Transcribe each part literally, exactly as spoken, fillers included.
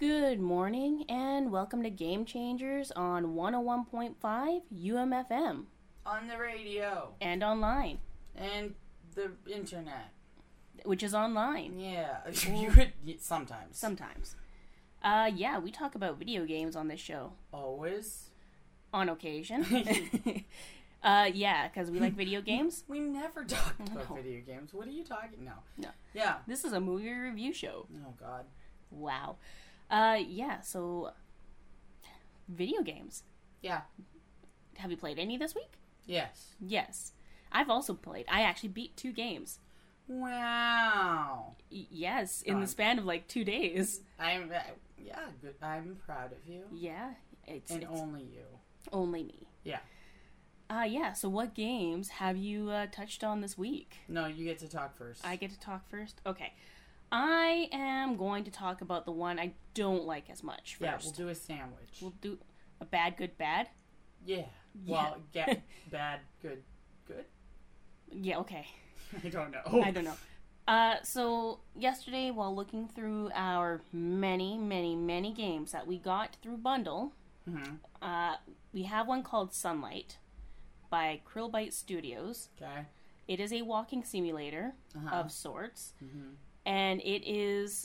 Good morning and welcome to Game Changers on one oh one point five U M F M. On the radio. And online. And the internet. Which is online. Yeah. you could, sometimes. Sometimes. Uh, yeah, we talk about video games on this show. Always? On occasion. uh, yeah, because we like video games. We never talked No. about video games. What are you talking? No. No. Yeah. This is a movie review show. Oh, God. Wow. Uh, yeah, so... Video games. Yeah. Have you played any this week? Yes. Yes. I've also played. I actually beat two games. Wow. Y- yes, in Um, the span of like two days. I'm, uh, yeah, good. I'm proud of you. Yeah, it's, And it's only you. only me. Yeah. Uh, yeah, so what games have you uh, touched on this week? No, you get to talk first. I get to talk first? Okay. I am going to talk about the one I don't like as much first. Yeah, we'll do a sandwich. We'll do a bad, good, bad? Yeah. Well, get bad, good, good? Yeah, okay. I don't know. I don't know. Uh, so, yesterday, while looking through our many, many, many games that we got through Bundle, Mm-hmm. uh, we have one called Sunlight by Krillbyte Studios. Okay. It is a walking simulator Uh-huh. of sorts. Mm-hmm. And it is...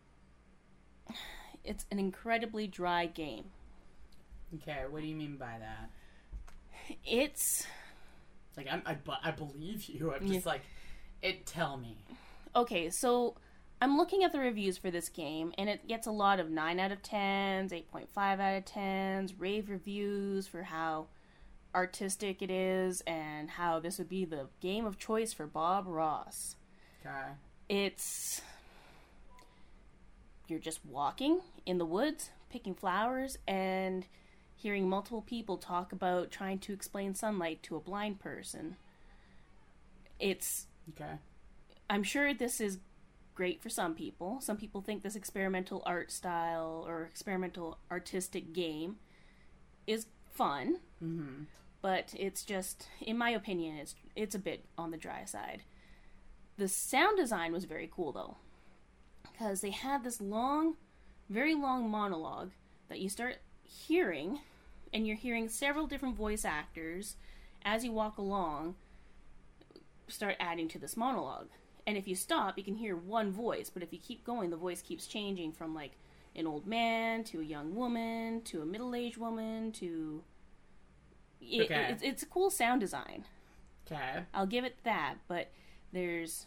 It's an incredibly dry game. Okay, what do you mean by that? It's... Like, I'm, I, bu- I believe you. I'm just Yeah. like, it. Tell me. Okay, so I'm looking at the reviews for this game, and it gets a lot of nine out of tens, eight point five out of tens, rave reviews for how artistic it is, and how this would be the game of choice for Bob Ross. Okay. It's... You're just walking in the woods, picking flowers, and hearing multiple people talk about trying to explain sunlight to a blind person. It's... Okay. I'm sure this is great for some people. Some people think this experimental art style or experimental artistic game is fun, Mm-hmm. but it's just, in my opinion, it's it's a bit on the dry side. The sound design was very cool, though, because they had this long, very long monologue that you start hearing, and you're hearing several different voice actors as you walk along start adding to this monologue. And if you stop, you can hear one voice, but if you keep going, the voice keeps changing from, like, an old man to a young woman to a middle-aged woman to... It, Okay. it's, it's a cool sound design. Okay. I'll give it that, but there's...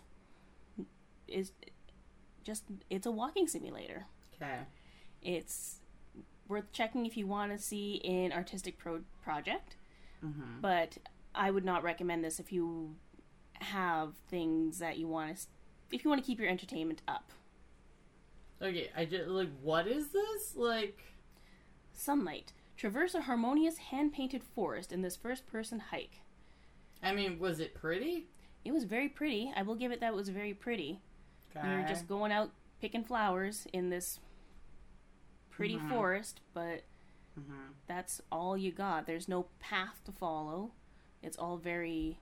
is just... It's a walking simulator. Okay. It's worth checking if you want to see an artistic pro- project, Mm-hmm. but I would not recommend this if you have things that you want to, if you want to keep your entertainment up. Okay, I just, like, what is this? Like... Sunlight. Traverse a harmonious hand-painted forest in this first-person hike. I mean, was it pretty? It was very pretty. I will give it that it was very pretty. Okay. You're just going out picking flowers in this pretty Mhm. forest, but Mm-hmm. that's all you got. There's no path to follow. It's all very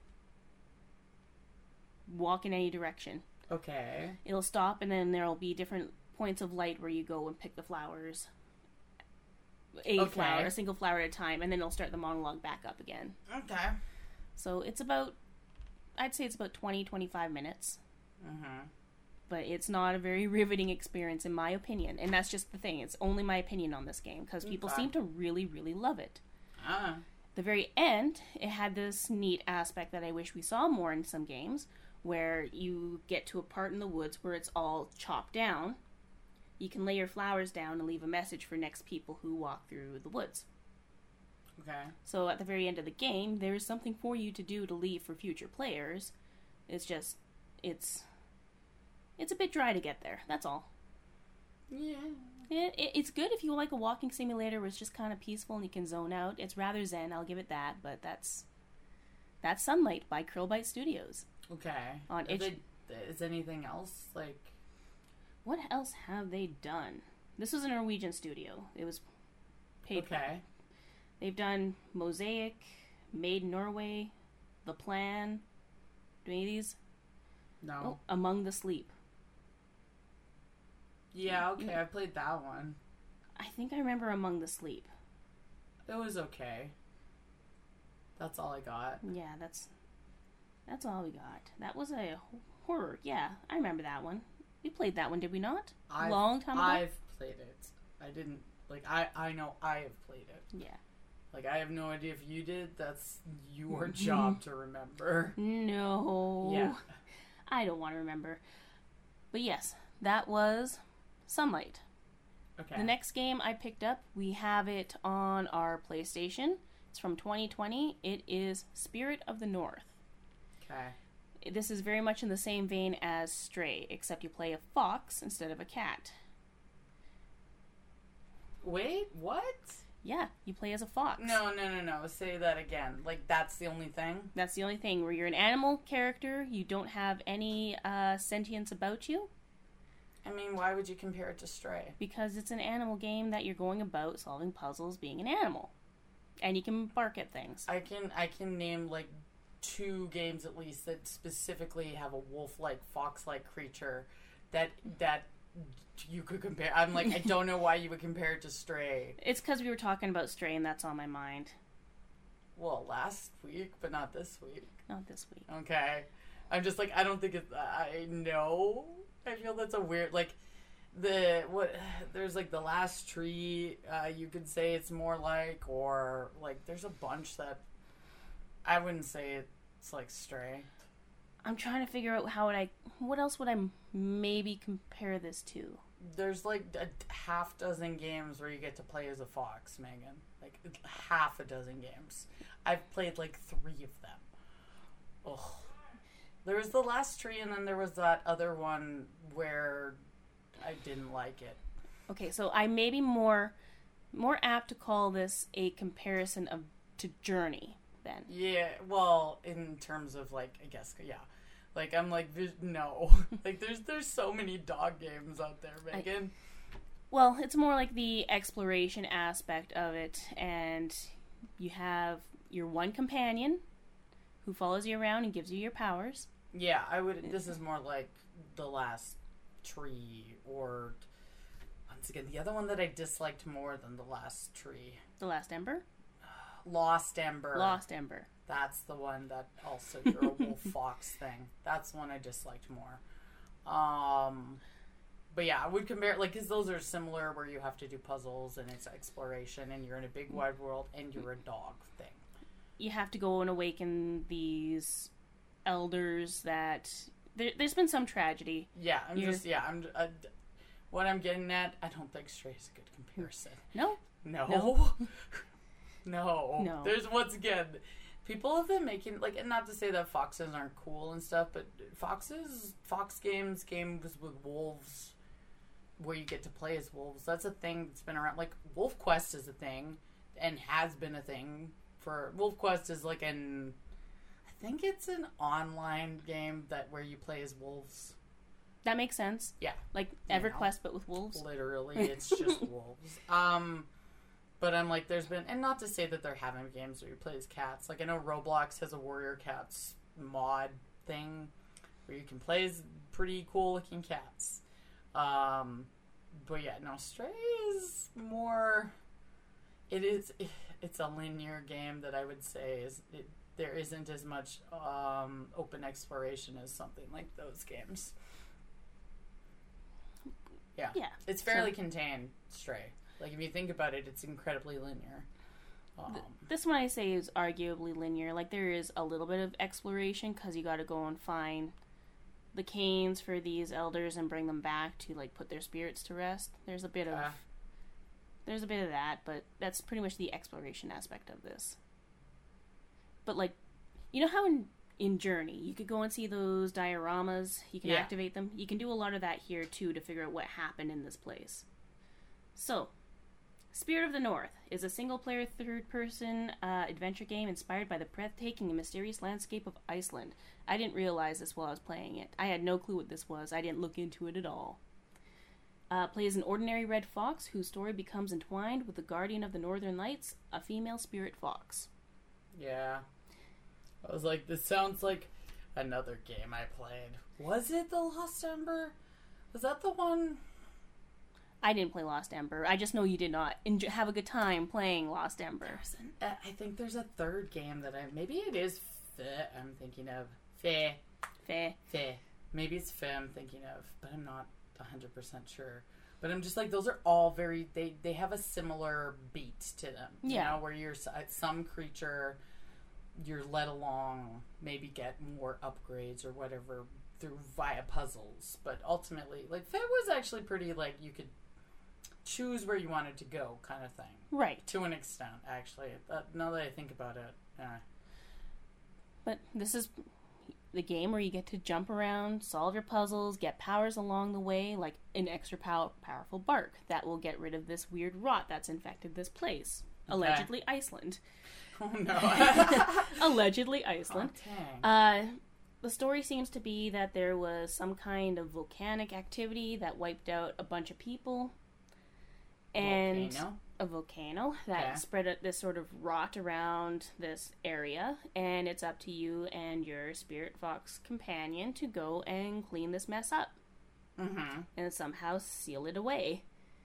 walk in any direction. Okay. It'll stop, and then there'll be different points of light where you go and pick the flowers. A Okay. flower, a single flower at a time, and then it'll start the monologue back up again. Okay. So it's about, I'd say it's about twenty, twenty-five minutes. Mm-hmm. But it's not a very riveting experience, in my opinion. And that's just the thing. It's only my opinion on this game, because people Okay. seem to really, really love it. Ah. The very end, it had this neat aspect that I wish we saw more in some games, where you get to a part in the woods where it's all chopped down. You can lay your flowers down and leave a message for next people who walk through the woods. Okay. So at the very end of the game, there is something for you to do to leave for future players. It's just, it's, it's a bit dry to get there. That's all. Yeah. It, it, it's good if you like a walking simulator where it's just kind of peaceful and you can zone out. It's rather zen, I'll give it that, but that's that's Sunlight by Krillbyte Studios. Okay. On Is, itch- it, is anything else, like... What else have they done? This was a Norwegian studio. It was paid for. Okay. They've done Mosaic, Made in Norway, The Plan. Do any of these? No. Oh, Among the Sleep. Yeah, okay, I played that one. I think I remember Among the Sleep. It was okay. That's all I got. Yeah, that's that's all we got. That was a horror. Yeah, I remember that one. We played that one, did we not? A long time ago? I've played it. I didn't, like, I, I know I have played it. Yeah. Like, I have no idea if you did. That's your job to remember. No. Yeah. I don't want to remember. But yes, that was Sunlight. Okay. The next game I picked up, we have it on our PlayStation. It's from twenty twenty. It is Spirit of the North. Okay. This is very much in the same vein as Stray, except you play a fox instead of a cat. Wait, what? Yeah, you play as a fox. No, no, no, no. Say that again. Like, that's the only thing? That's the only thing, where you're an animal character, you don't have any uh, sentience about you. I mean, why would you compare it to Stray? Because it's an animal game that you're going about solving puzzles being an animal. And you can bark at things. I can I can name, like, two games at least that specifically have a wolf-like, fox-like creature that that you could compare. I'm like, I don't know why you would compare it to Stray. It's because we were talking about Stray and that's on my mind. Well, last week, but not this week. Not this week. Okay. I'm just like, I don't think it's, I know. I feel that's a weird, like, the, what, there's like The Last Tree, uh, you could say it's more like, or, like, there's a bunch that, I wouldn't say it's like Stray. I'm trying to figure out how would I, what else would I maybe compare this to? There's like a half dozen games where you get to play as a fox, Megan. Like, half a dozen games. I've played like three of them. Ugh. There was The Last Tree, and then there was that other one where I didn't like it. Okay, so I may be more, more apt to call this a comparison of to Journey, then. Yeah, well, in terms of, like, I guess, yeah. Like, I'm like, no. Like, there's there's so many dog games out there, Megan. I, well, it's more like the exploration aspect of it, and you have your one companion who follows you around and gives you your powers. Yeah, I would, this is more like The Last Tree, or, once again, the other one that I disliked more than The Last Tree. The Last Ember? Lost Ember. Lost Ember. That's the one that also, you're a wolf fox thing. That's the one I disliked more. Um, but yeah, I would compare, like, because those are similar where you have to do puzzles and it's exploration and you're in a big wide world and you're a dog thing. You have to go and awaken these elders that, there, there's been some tragedy. Yeah, I'm You're, just, yeah, I'm, uh, what I'm getting at, I don't think Stray is a good comparison. No? No. No. No. No. There's, once again, people have been making, like, and not to say that foxes aren't cool and stuff, but foxes, fox games, games with wolves, where you get to play as wolves, that's a thing that's been around. Like, Wolf Quest is a thing, and has been a thing for, Wolf Quest is like an, I think it's an online game that where you play as wolves. That makes sense. Yeah. Like You EverQuest, know, but with wolves. Literally, it's just wolves. Um... But I'm like, there's been, and not to say that there haven't been games where you play as cats. Like, I know Roblox has a Warrior Cats mod thing where you can play as pretty cool looking cats. Um, but yeah, no, Stray is more, it is, it's a linear game that I would say is, it, there isn't as much um, open exploration as something like those games. Yeah. Yeah. It's fairly So- contained, Stray. Like, if you think about it, it's incredibly linear. Um, Th- this one I say is arguably linear. Like, there is a little bit of exploration because you got to go and find the canes for these elders and bring them back to, like, put their spirits to rest. There's a bit of Uh. there's a bit of that, but that's pretty much the exploration aspect of this. But, like, you know how in in Journey you could go and see those dioramas, you can Yeah. activate them. You can do a lot of that here too to figure out what happened in this place. So, Spirit of the North is a single-player, third-person uh, adventure game inspired by the breathtaking and mysterious landscape of Iceland. I didn't realize this while I was playing it. I had no clue what this was. I didn't look into it at all. Uh, play as an ordinary red fox whose story becomes entwined with the guardian of the Northern Lights, a female spirit fox. Yeah. I was like, this sounds like another game I played. Was it The Lost Ember? Was that the one? I didn't play Lost Ember. I just know you did not enjoy, have a good time playing Lost Ember. Uh, I think there's a third game that I... Maybe it is Fe I'm thinking of. Fe. Fair. Fe. Maybe it's Fe I'm thinking of, but I'm not one hundred percent sure. But I'm just like, those are all very... They, they have a similar beat to them. You Yeah. know, where you're some creature, you're led along, maybe get more upgrades or whatever through via puzzles. But ultimately, like, Fe was actually pretty, like, you could choose where you wanted to go kind of thing. Right. To an extent, actually. Uh, now that I think about it, yeah. But this is the game where you get to jump around, solve your puzzles, get powers along the way, like an extra pow- powerful bark that will get rid of this weird rot that's infected this place. Okay. Allegedly Iceland. Oh, no. Allegedly Iceland. Oh, dang. Uh, the story seems to be that there was some kind of volcanic activity that wiped out a bunch of people. And Volcano? a volcano that Okay. spread a, this sort of rot around this area, and it's up to you and your spirit fox companion to go and clean this mess up Mm-hmm. and somehow seal it away.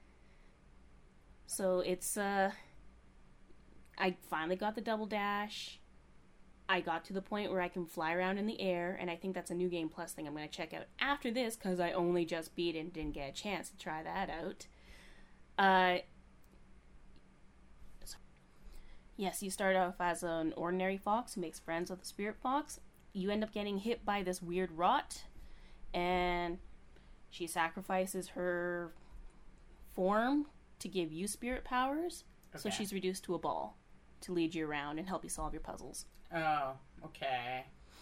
So it's uh I finally got the double dash. I got to the point where I can fly around in the air, and I think that's a new game plus thing I'm going to check out after this because I only just beat it and didn't get a chance to try that out. Uh, yes, you start off as an ordinary fox who makes friends with a spirit fox. You end up getting hit by this weird rot, and she sacrifices her form to give you spirit powers. So Okay. she's reduced to a ball to lead you around and help you solve your puzzles. Oh, okay.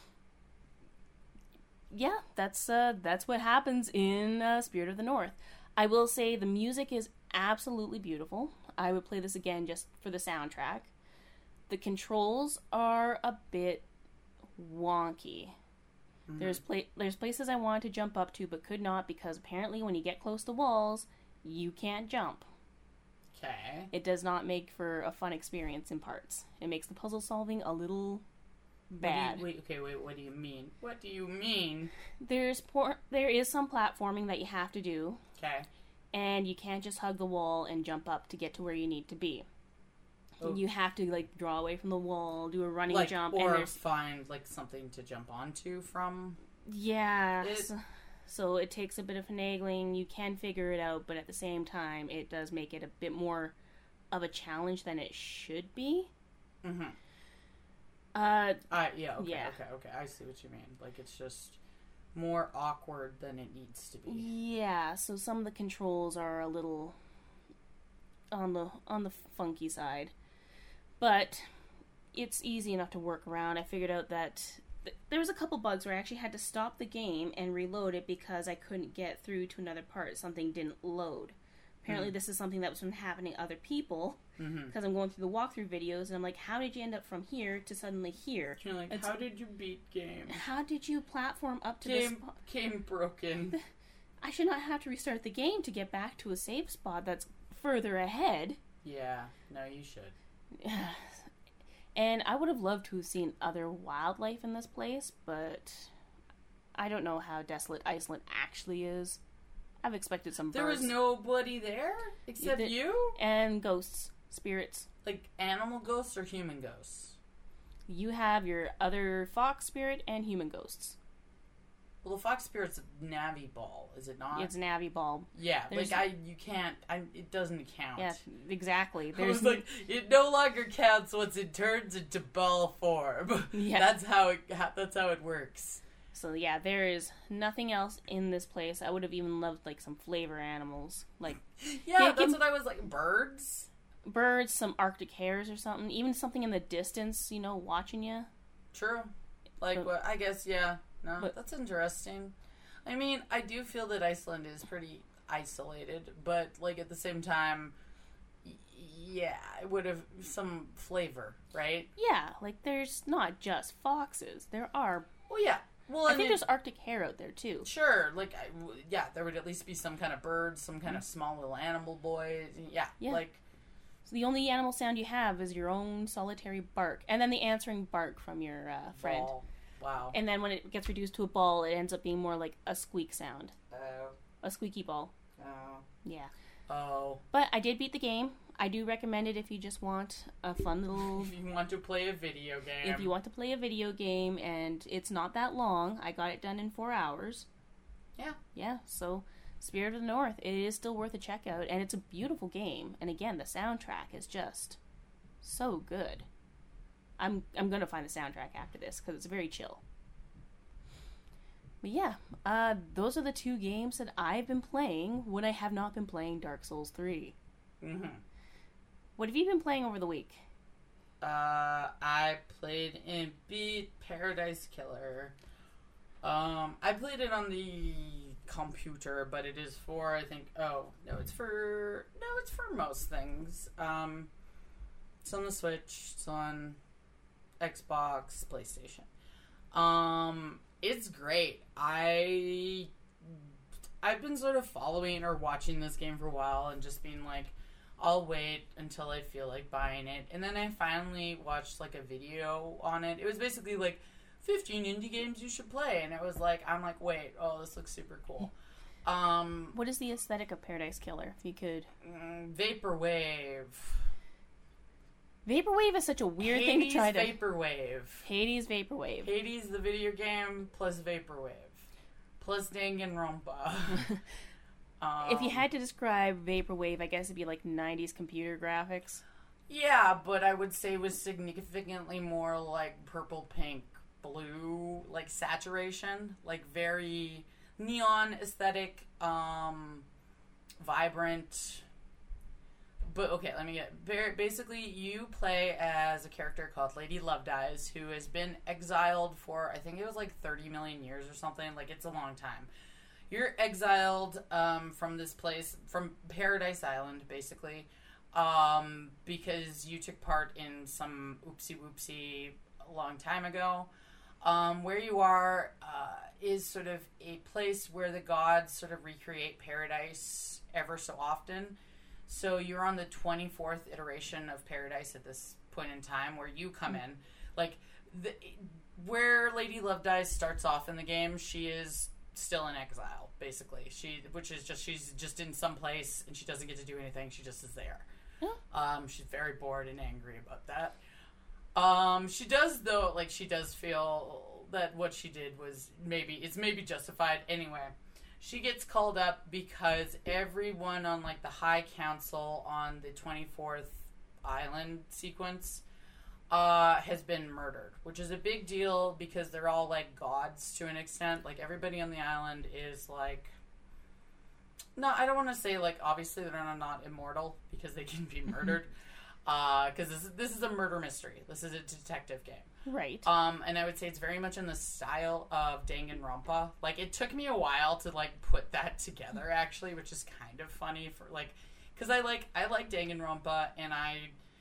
Yeah, that's uh, that's what happens in uh, Spirit of the North. I will say the music is absolutely beautiful. I would play this again just for the soundtrack. The controls are a bit wonky. Mm-hmm. There's pla- there's places I wanted to jump up to but could not because apparently when you get close to walls, you can't jump. Okay. It does not make for a fun experience in parts. It makes the puzzle solving a little bad. What do you, wait, okay, wait, what do you mean? What do you mean? There's por- there is some platforming that you have to do. Okay. And you can't just hug the wall and jump up to get to where you need to be. Oh. You have to like draw away from the wall, do a running Like, jump, or and there's find, like, something to jump onto from? yeah. It- So, so it takes a bit of finagling. You can figure it out, but at the same time, it does make it a bit more of a challenge than it should be. Mm-hmm. Uh, Uh, yeah, okay, Yeah. okay, okay. I see what you mean. Like, it's just more awkward than it needs to be. yeah. So some of the controls are a little on the on the funky side, but it's easy enough to work around. I figured out that th- there was a couple bugs where I actually had to stop the game and reload it because I couldn't get through to another part. Something didn't load. Apparently, Mm. this is something that was from happening to other people Mm-hmm. because I'm going through the walkthrough videos and I'm like, how did you end up from here to suddenly here? You're like, It's- how did you beat game? How did you platform up to this Game, spot? game broken. I should not have to restart the game to get back to a save spot that's further ahead. Yeah, no, you should. And I would have loved to have seen other wildlife in this place, but I don't know how desolate Iceland actually is. I've expected some There birds. was nobody there except did- you? And ghosts, spirits. Like, animal ghosts or human ghosts? You have your other fox spirit and human ghosts. Well, the fox spirit's a Navi ball, is it not? It's Navi Bulb. Yeah, There's- like, I, you can't, I, it doesn't count. Yeah, exactly. I There's was like, it no longer counts once it turns into ball form. Yeah. That's how it, that's how it works. So yeah, there is nothing else in this place. I would have even loved like some flavor animals, like Yeah, Yeah, that's give- what I was like, birds? birds, some Arctic hares or something. Even something in the distance, you know, watching you. True. Like, But- well, I guess, yeah. No, but- that's interesting. I mean, I do feel that Iceland is pretty isolated, but, like, at the same time, y- yeah, it would have some flavor, right? Yeah, like there's not just foxes. There are. Well, yeah. Well, I and think it- there's Arctic hare out there too. Sure, like, I, w- yeah, there would at least be some kind of birds, some kind of small little animal boys. Yeah, Yeah. like, So the only animal sound you have is your own solitary bark, and then the answering bark from your uh, friend. ball. Wow. And then when it gets reduced to a ball, it ends up being more like a squeak sound, Oh, a squeaky ball. oh. Yeah. Oh. But I did beat the game. I do recommend it if you just want a fun little... If you want to play a video game. If you want to play a video game, and it's not that long. I got it done in four hours. Yeah. Yeah, so Spirit of the North, it is still worth a check out, and it's a beautiful game. And again, the soundtrack is just so good. I'm I'm going to find the soundtrack after this, because it's very chill. But yeah, uh, those are the two games that I've been playing when I have not been playing Dark Souls three. Mm-hmm. What have you been playing over the week? Uh, I played and beat Paradise Killer. Um, I played it on the computer, but it is for, I think, oh, no, it's for, no, it's for most things. Um, it's on the Switch, it's on Xbox, PlayStation. Um, it's great. I, I've been sort of following or watching this game for a while and just being like, I'll wait until I feel like buying it. And then I finally watched like a video on it. It was basically like fifteen indie games you should play. And it was like, I'm like, wait, oh, this looks super cool. Um, what is the aesthetic of Paradise Killer, if you could? Mm, Vaporwave. Vaporwave is such a weird Hades thing to try to... Vaporwave. Hades Vaporwave. Hades, the video game, plus Vaporwave. Plus Danganronpa. Um, if you had to describe Vaporwave, I guess it'd be like nineties computer graphics. Yeah, but I would say it was significantly more like purple, pink, blue, like saturation, like very neon aesthetic, um, vibrant. But okay, let me get very basically. You play as a character called Lady Love Dies, who has been exiled for I think it was like thirty million years or something. Like it's a long time. You're exiled um, from this place, from Paradise Island, basically, um, because you took part in some oopsie whoopsie a long time ago. Um, where you are uh, is sort of a place where the gods sort of recreate paradise ever so often. So you're on the twenty-fourth iteration of Paradise at this point in time, where you come in. Like, the, where Lady Love Dies starts off in the game, she is still in exile, basically. She, which is just, she's just in some place and she doesn't get to do anything. She just is there. Oh. Um, she's very bored and angry about that. Um, she does though, like she does feel that what she did was maybe, it's maybe justified. Anyway, she gets called up because everyone on like the High Council on the twenty-fourth island sequence Uh, has been murdered, which is a big deal because they're all like gods to an extent. Like everybody on the island is like, no, I don't want to say like obviously they're not immortal because they can be murdered. uh, because this is this is a murder mystery. This is a detective game, right? Um, and I would say it's very much in the style of Danganronpa. Like it took me a while to like put that together actually, which is kind of funny for like, because I like I like Danganronpa and I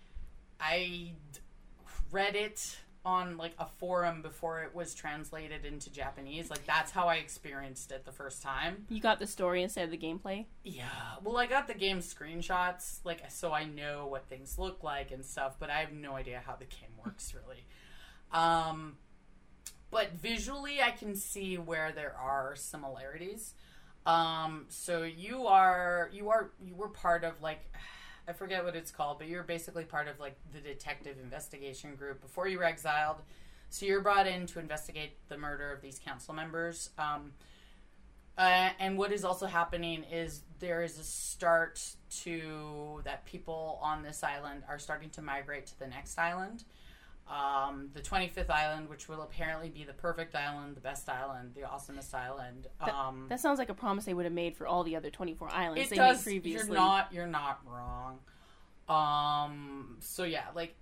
I. read it on like a forum before it was translated into Japanese. Like that's how I experienced it the first time. You got the story instead of the gameplay? Yeah. Well, I got the game screenshots, like so I know what things look like and stuff, but I have no idea how the game works really. Um, but visually I can see where there are similarities. Um, so you are you are you were part of like I forget what it's called, but you're basically part of like the detective investigation group before you were exiled. So you're brought in to investigate the murder of these council members. Um, uh, and what is also happening is there is a start to that people on this island are starting to migrate to the next island. Um, the twenty-fifth island, which will apparently be the perfect island, the best island, the awesomest island. Um, that, that sounds like a promise they would have made for all the other twenty-four islands it they does, made previously. You're not, you're not wrong. Um, so yeah, like,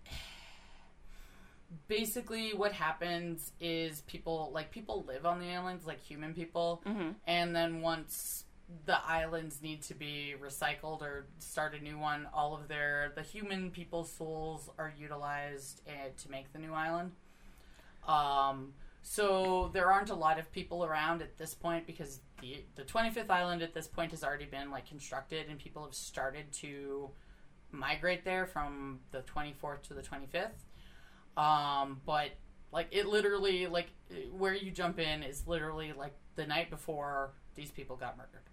basically what happens is people, like, people live on the islands, like human people, mm-hmm. and then once the islands need to be recycled or start a new one, all of their, the human people's souls are utilized uh, to make the new island. Um, so there aren't a lot of people around at this point because the, the twenty-fifth island at this point has already been, like, constructed and people have started to migrate there from the twenty-fourth to the twenty-fifth. Um, but, like, it literally, like, where you jump in is literally, like, the night before these people got murdered.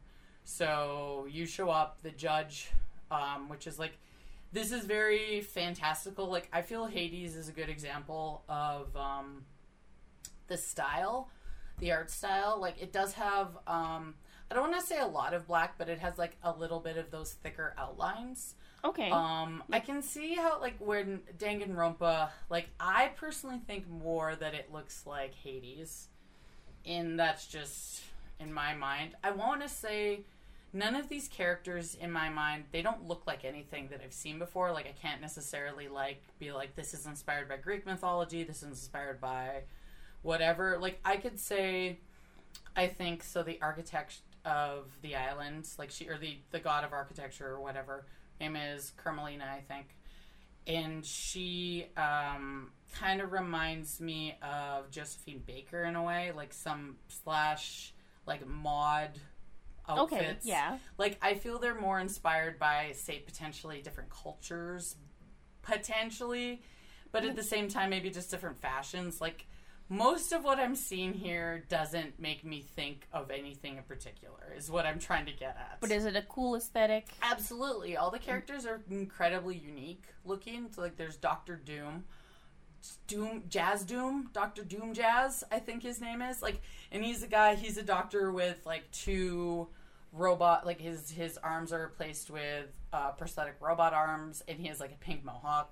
So you show up, the judge, um, which is like, this is very fantastical. Like, I feel Hades is a good example of um, the style, the art style. Like, it does have, um, I don't want to say a lot of black, but it has like a little bit of those thicker outlines. Okay. Um, I can see how, like, when Danganronpa, like, I personally think more that it looks like Hades. And that's just in my mind. I want to say none of these characters in my mind, they don't look like anything that I've seen before. Like, I can't necessarily, like, be like, this is inspired by Greek mythology, this is inspired by whatever. Like, I could say, I think, so the architect of the island, like, she, or the, the god of architecture or whatever, name is Carmelina, I think. And she um, kind of reminds me of Josephine Baker in a way, like some slash, like, mod outfits. Okay, yeah. Like, I feel they're more inspired by, say, potentially different cultures, potentially, but at the same time, maybe just different fashions. Like, most of what I'm seeing here doesn't make me think of anything in particular, is what I'm trying to get at. But is it a cool aesthetic? Absolutely. All the characters are incredibly unique looking. So, like, there's Doctor Doom. Doom, Jazz Doom, Doctor Doom Jazz, I think his name is. Like, and he's a guy, he's a doctor with, like, two robot, like, his, his arms are replaced with uh, prosthetic robot arms, and he has, like, a pink mohawk.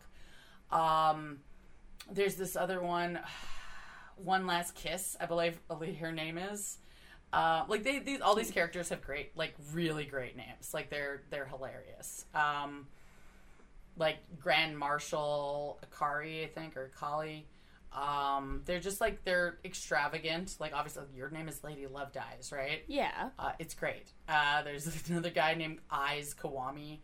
Um, there's this other one... One Last Kiss, I believe, I believe her name is. Uh, like they, these, all these characters have great, like really great names. Like they're they're hilarious. Um, like Grand Marshal Akari, I think, or Kali. Um, they're just like they're extravagant. Like obviously, your name is Lady Love Dies, right? Yeah. Uh, it's great. Uh, there's another guy named Eyes Kawami.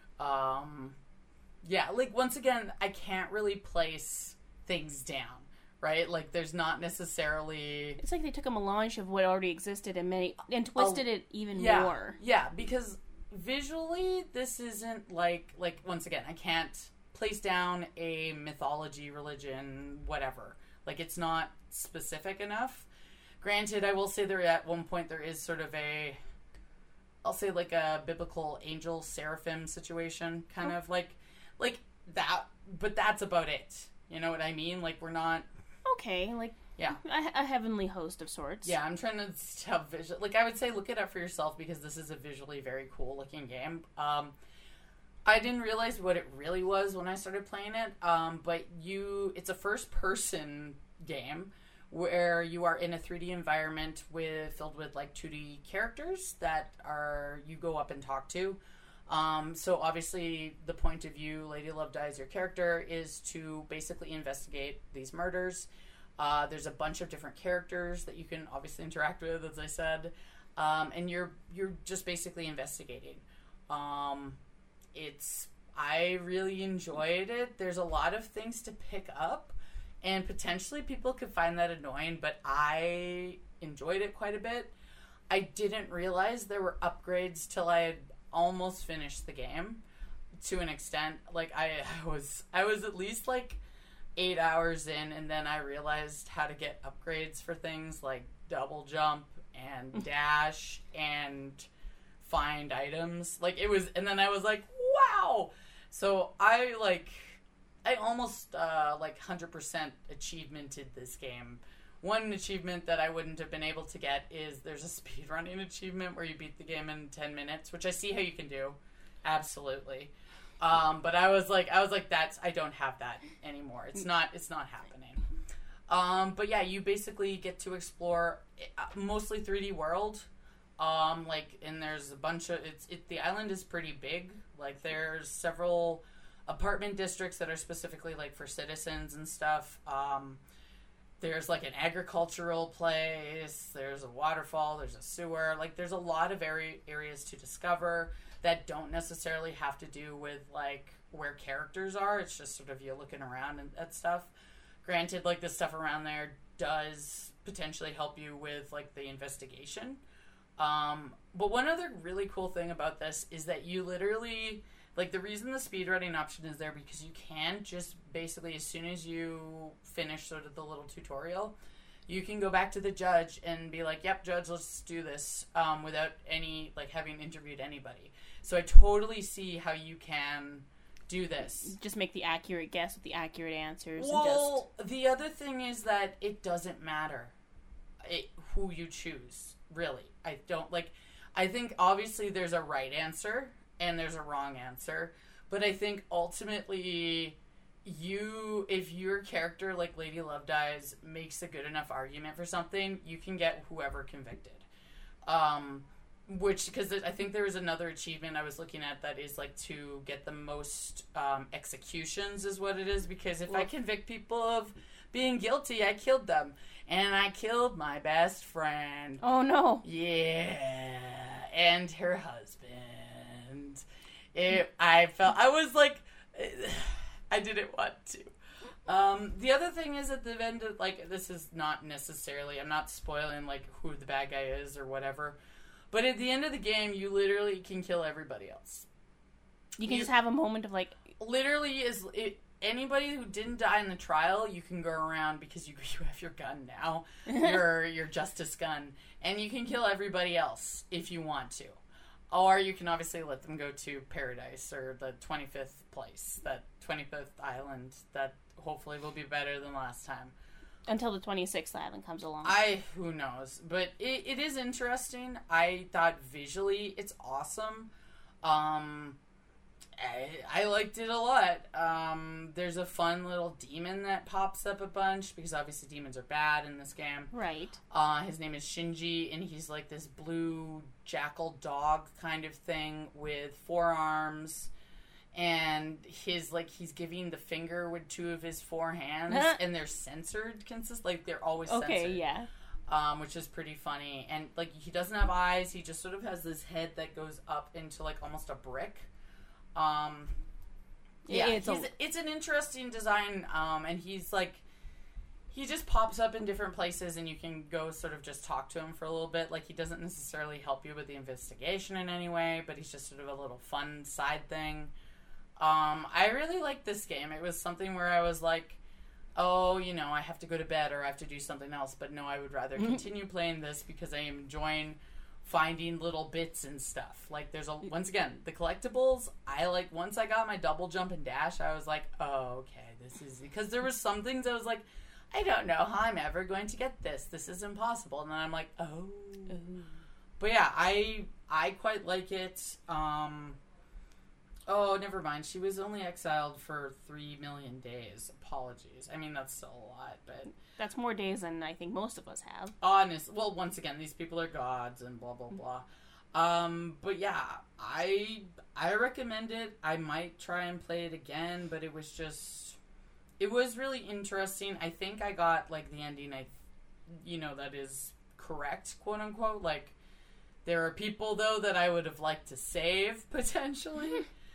Um, yeah, like once again, I can't really place things down. Right? Like, there's not necessarily... It's like they took a melange of what already existed and made, and twisted oh, it even yeah, more. Yeah, because visually, this isn't like... Like, once again, I can't place down a mythology, religion, whatever. Like, it's not specific enough. Granted, I will say there at one point there is sort of a... I'll say, like, a biblical angel seraphim situation, kind oh. of like... Like, that... But that's about it. You know what I mean? Like, we're not... Okay, like, yeah, a, a heavenly host of sorts. Yeah, I'm trying to have visual. Like, I would say look it up for yourself because this is a visually very cool looking game. Um, I didn't realize what it really was when I started playing it. Um, but you, it's a first person game where you are in a three D environment with filled with like two D characters that are you go up and talk to. Um, so obviously the point of view, Lady Love Dies, your character, is to basically investigate these murders. Uh, there's a bunch of different characters that you can obviously interact with, as I said, um, and you're you're just basically investigating. Um, it's I really enjoyed it. There's a lot of things to pick up, and potentially people could find that annoying, but I enjoyed it quite a bit. I didn't realize there were upgrades till I had almost finished the game to an extent. Like I, I was I was at least like eight hours in, and then I realized how to get upgrades for things like double jump and dash and find items. Like it was, and then I was like, wow. So I like I almost uh like one hundred percent achievemented this game. One achievement that I wouldn't have been able to get is there's a speedrunning achievement where you beat the game in ten minutes, which I see how you can do. Absolutely. Um, but I was like, I was like, that's, I don't have that anymore. It's not, it's not happening. Um, but yeah, you basically get to explore mostly three D world. Um, like, and there's a bunch of, it's, it, the island is pretty big. Like there's several apartment districts that are specifically like for citizens and stuff. Um, There's, like, an agricultural place, there's a waterfall, there's a sewer. Like, there's a lot of area, areas to discover that don't necessarily have to do with, like, where characters are. It's just sort of you looking around and that stuff. Granted, like, the stuff around there does potentially help you with, like, the investigation. Um, but one other really cool thing about this is that you literally... Like, the reason the speedrunning option is there because you can just basically, as soon as you finish sort of the little tutorial, you can go back to the judge and be like, yep, judge, let's do this, um, without any, like, having interviewed anybody. So I totally see how you can do this. Just make the accurate guess with the accurate answers. Well, and just... the other thing is that it doesn't matter it, who you choose, really. I don't, like, I think obviously there's a right answer and there's a wrong answer, but I think ultimately you, if your character, like Lady Love Dies, makes a good enough argument for something, you can get whoever convicted. Um, which, because I think there was another achievement I was looking at that is like to get the most um, executions is what it is, because if well, I convict people of being guilty, I killed them. And I killed my best friend. Oh, no. Yeah. And her husband. It, I felt, I was like... I didn't want to. Um, the other thing is at the end of, like, this is not necessarily, I'm not spoiling, like, who the bad guy is or whatever, but at the end of the game, you literally can kill everybody else. You can you, just have a moment of, like... Literally, is it, anybody who didn't die in the trial, you can go around, because you, you have your gun now, your, your justice gun, and you can kill everybody else if you want to. Or you can obviously let them go to paradise or the twenty-fifth place, that twenty-fifth island that hopefully will be better than last time. Until the twenty-sixth island comes along. I, who knows. But it, it is interesting. I thought visually it's awesome. Um, I, I liked it a lot. Um, there's a fun little demon that pops up a bunch, because obviously demons are bad in this game. Right. Uh, his name is Shinji, and he's like this blue jackal dog kind of thing with four arms, and his, like, he's giving the finger with two of his four hands, and they're censored, consist like they're always okay, censored. yeah. Um, which is pretty funny. And, like, he doesn't have eyes, he just sort of has this head that goes up into, like, almost a brick. Um, yeah, it's, he's, a... it's an interesting design, um, and he's, like, he just pops up in different places, and you can go sort of just talk to him for a little bit. Like, he doesn't necessarily help you with the investigation in any way, but he's just sort of a little fun side thing. Um, I really liked this game. It was something where I was like, oh, you know, I have to go to bed or I have to do something else, but no, I would rather continue playing this because I am enjoying finding little bits and stuff. Like, there's a, once again, the collectibles, I like, once I got my double jump and dash, I was like, oh, okay, this is, because there were some things I was like, I don't know how I'm ever going to get this. This is impossible. And then I'm like, oh. Ooh. But yeah, I, I quite like it. Um, oh, never mind. She was only exiled for three million days. Apologies. I mean, that's still a lot, but... That's more days than I think most of us have. Honest. Well, once again, these people are gods and blah, blah, blah. Um, but yeah, I I recommend it. I might try and play it again, but it was just... It was really interesting. I think I got, like, the ending, I, you know, that is correct, quote unquote. Like, there are people, though, that I would have liked to save, potentially.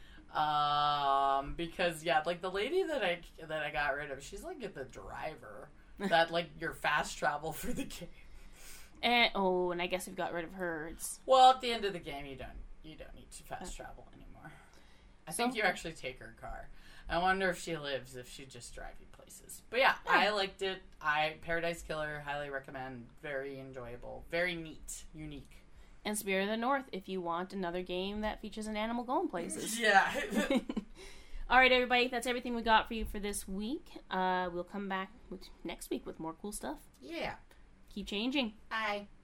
um, because, yeah, like, the lady that I, that I got rid of, she's, like, the driver. That, like, your fast travel for the game. And, oh, and I guess if you got rid of her, it's... Well, at the end of the game, you don't you don't need to fast travel anymore. I think so, you actually take her car. I wonder if she lives, if she'd just drive you places. But yeah, yeah, I liked it. I Paradise Killer, highly recommend. Very enjoyable. Very neat. Unique. And Spirit of the North, if you want another game that features an animal going places. Yeah. All right, everybody, that's everything we got for you for this week. Uh, we'll come back with, next week with more cool stuff. Yeah. Keep changing. Bye.